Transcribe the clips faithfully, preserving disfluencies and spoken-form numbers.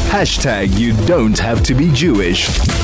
Hashtag you don't have to be Jewish.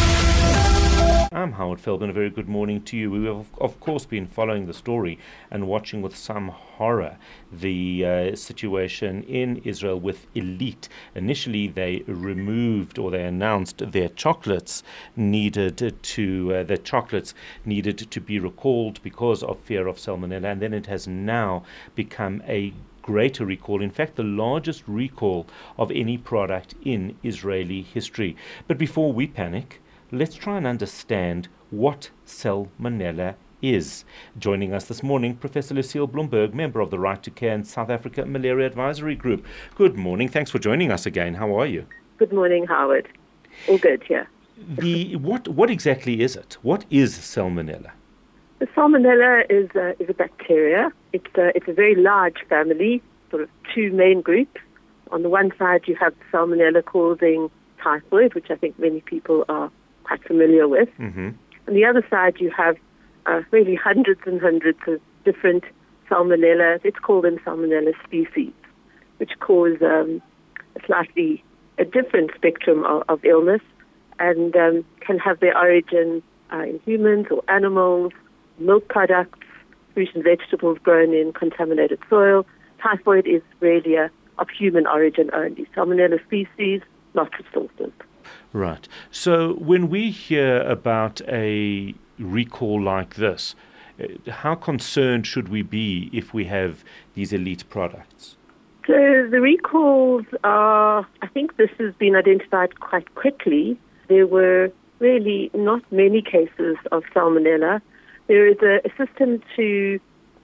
I'm Howard Feldman. A very good morning to you. We have, of course, been following the story and watching with some horror the uh, situation in Israel with Elite. Initially, they removed or they announced their chocolates needed to uh, the chocolates needed to be recalled because of fear of salmonella, and then it has now become a greater recall, in fact the largest recall of any product in Israeli history. But before we panic, let's try and understand what salmonella is. Joining us this morning, Professor Lucille Blumberg, member of the Right to Care and South Africa Malaria Advisory Group. Good morning. Thanks for joining us again. How are you? Good morning, Howard. All good here. The what what exactly is it? What is salmonella? The salmonella is a, is a bacteria. It's a, it's a very large family, sort of two main groups. On the one side, you have salmonella causing typhoid, which I think many people are quite familiar with. Mm-hmm. On the other side, you have uh, really hundreds and hundreds of different salmonella, let's call them salmonella species, which cause um, a slightly a different spectrum of, of illness and um, can have their origin uh, in humans or animals, milk products, fruit and vegetables grown in contaminated soil. Typhoid is really a, of human origin only. Salmonella species, lots of sources. Right. So when we hear about a recall like this, how concerned should we be if we have these Elite products? So the recalls are, I think this has been identified quite quickly. There were really not many cases of salmonella. There is a, a system to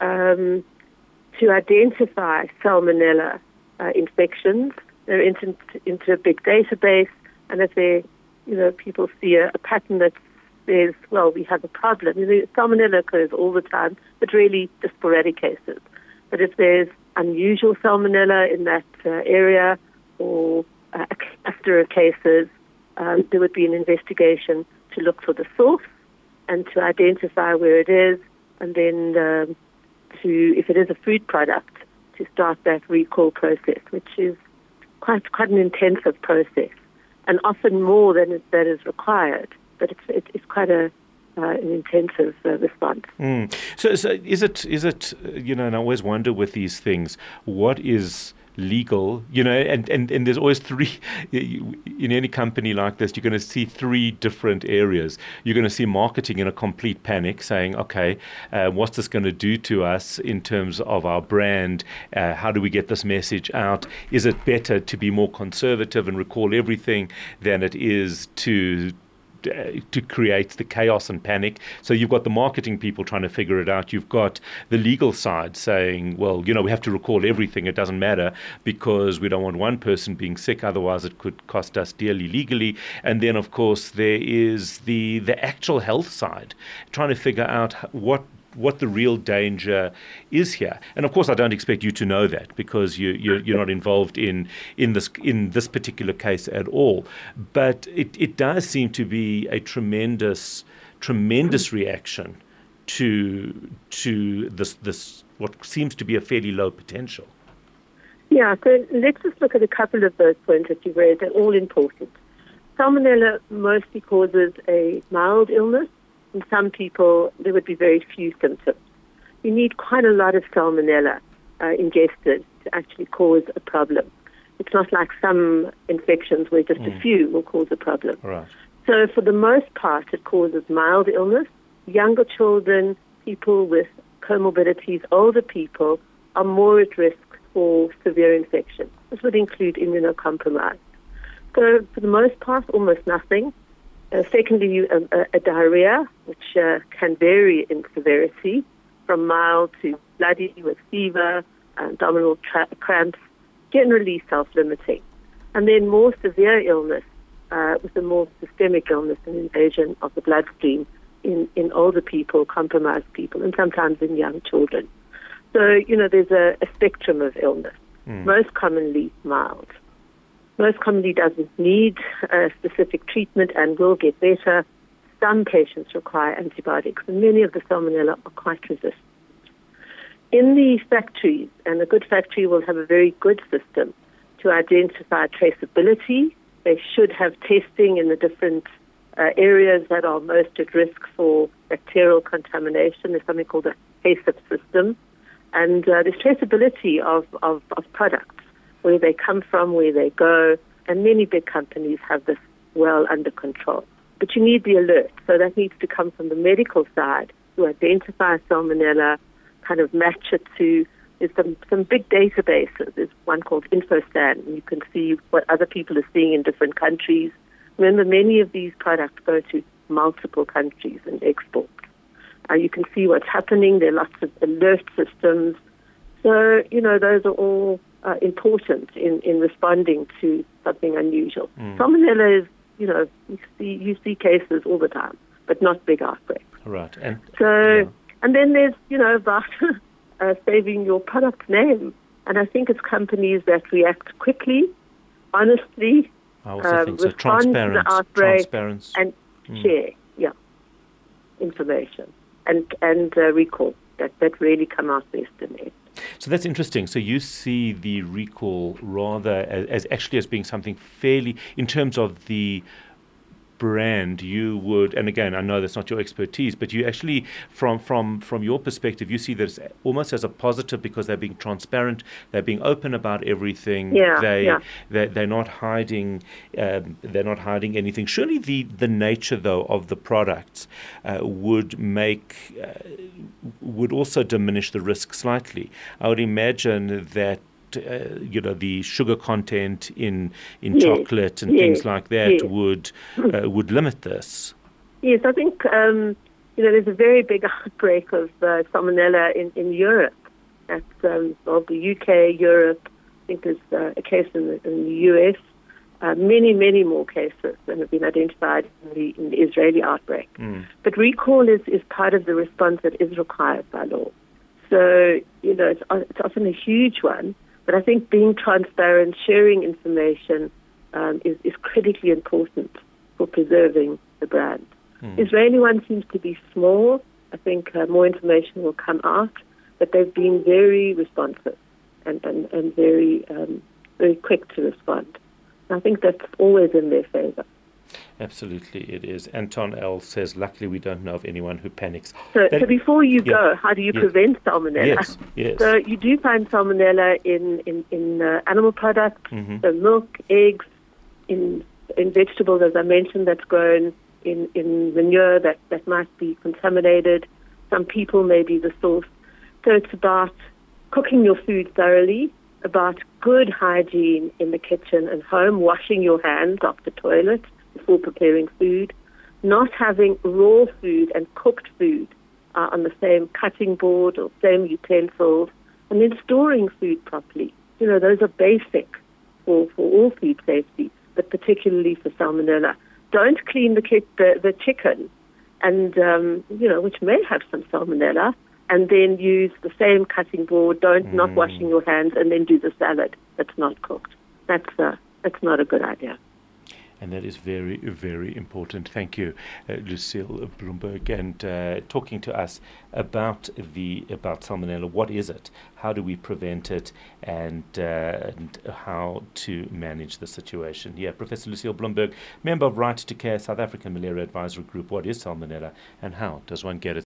um, to identify salmonella uh, infections. They're into, into a big database, and if they, you know, people see a, a pattern that says, well, we have a problem. You know, salmonella occurs all the time, but really just sporadic cases. But if there's unusual salmonella in that uh, area or uh, a cluster of cases, um, there would be an investigation to look for the source and to identify where it is, and then um, to, if it is a food product, to start that recall process, which is quite quite an intensive process, and often more than is, that is required. But it's it, it's quite a uh, an intensive uh, response. Mm. So, so is it is it you know? And I always wonder with these things, what is legal, you know, and, and, and there's always three, in any company like this, you're going to see three different areas. You're going to see marketing in a complete panic saying, okay, uh, what's this going to do to us in terms of our brand? Uh, how do we get this message out? Is it better to be more conservative and recall everything than it is to to create the chaos and panic? So you've got the marketing people trying to figure it out. You've got the legal side saying, well, you know, we have to recall everything. It doesn't matter because we don't want one person being sick. Otherwise, it could cost us dearly legally. And then, of course, there is the the actual health side, trying to figure out what what the real danger is here. And of course, I don't expect you to know that because you, you're, you're not involved in in this in this particular case at all. But it, it does seem to be a tremendous tremendous reaction to to this this what seems to be a fairly low potential. Yeah, so let's just look at a couple of those points that you raised. They're all important. Salmonella mostly causes a mild illness. In some people, there would be very few symptoms. You need quite a lot of salmonella uh, ingested to actually cause a problem. It's not like some infections where just mm. a few will cause a problem. Right. So for the most part, it causes mild illness. Younger children, people with comorbidities, older people are more at risk for severe infection. This would include immunocompromised. So for the most part, almost nothing. Uh, secondly, a, a, a diarrhea, which uh, can vary in severity, from mild to bloody with fever, abdominal tra- cramps, generally self-limiting. And then more severe illness, uh, with a more systemic illness and invasion of the bloodstream in, in older people, compromised people, and sometimes in young children. So, you know, there's a, a spectrum of illness, mm. most commonly mild. Most commonly doesn't need a specific treatment and will get better. Some patients require antibiotics, and many of the salmonella are quite resistant. In the factories, and a good factory will have a very good system to identify traceability They should have testing in the different uh, areas that are most at risk for bacterial contamination. There's something called a HACCP system. And uh, there's traceability of, of, of products, where they come from, where they go, and many big companies have this well under control. But you need the alert, so that needs to come from the medical side to identify salmonella, kind of match it to, there's some, some big databases. There's one called InfoStan, and you can see what other people are seeing in different countries. Remember, many of these products go to multiple countries and export. Uh, you can see what's happening. There are lots of alert systems. So, you know, those are all uh, important in, in responding to something unusual. Mm. Salmonella is, you know, you see, you see cases all the time, but not big outbreaks. Right. And, so, yeah. and then there's, you know, about uh, saving your product name. And I think it's companies that react quickly, honestly, I also um, think so. respond to Transparent, the outbreak, transparency. and Mm. share, yeah, information and and uh, recall. That that really come out best in it. So that's interesting. So you see the recall rather as, as actually as being something fairly, in terms of the brand, you would, and again, I know that's not your expertise, but you actually, from from from your perspective, you see this almost as a positive because they're being transparent, they're being open about everything. Yeah, they yeah. They're, they're not hiding. Um, they're not hiding anything. Surely the the nature though of the products uh, would make uh, would also diminish the risk slightly. I would imagine that. Uh, you know, the sugar content in in yes, chocolate and yes, things like that yes. would uh, would limit this. Yes, I think um, you know there's a very big outbreak of uh, salmonella in, in Europe. That's um, well, the U K, Europe. I think there's uh, a case in the, in the U S. Uh, many, many more cases that have been identified in the, in the Israeli outbreak. Mm. But recall is, is part of the response that is required by law. So you know it's, it's often a huge one. But I think being transparent, sharing information um, is, is critically important for preserving the brand. Mm. Israeli one seems to be small. I think uh, more information will come out, but they've been very responsive and, and, and very um, very quick to respond. And I think that's always in their favor. Absolutely, it is. Anton L. says, luckily we don't know of anyone who panics. So, that, so before you yeah, go, how do you yes, prevent salmonella? Yes, yes. So you do find salmonella in, in, in uh, animal products, mm-hmm. so milk, eggs, in in vegetables, as I mentioned, that's grown in, in manure that, that might be contaminated. Some people may be the source. So it's about cooking your food thoroughly, about good hygiene in the kitchen and home, washing your hands off the toilet before preparing food, not having raw food and cooked food uh, on the same cutting board or same utensils, and then storing food properly. You know, those are basic for, for all food safety, but particularly for salmonella. Don't clean the ki- the, the chicken, and um, you know, which may have some salmonella, and then use the same cutting board. Don't mm. not washing your hands, and then do the salad that's not cooked. That's uh, that's not a good idea. And that is very, very important. Thank you, uh, Lucille Bloemberg, and uh, talking to us about the about salmonella. What is it? How do we prevent it? And, uh, and how to manage the situation? Yeah, Professor Lucille Bloemberg, member of Right to Care, South African Malaria Advisory Group. What is salmonella, and how does one get it?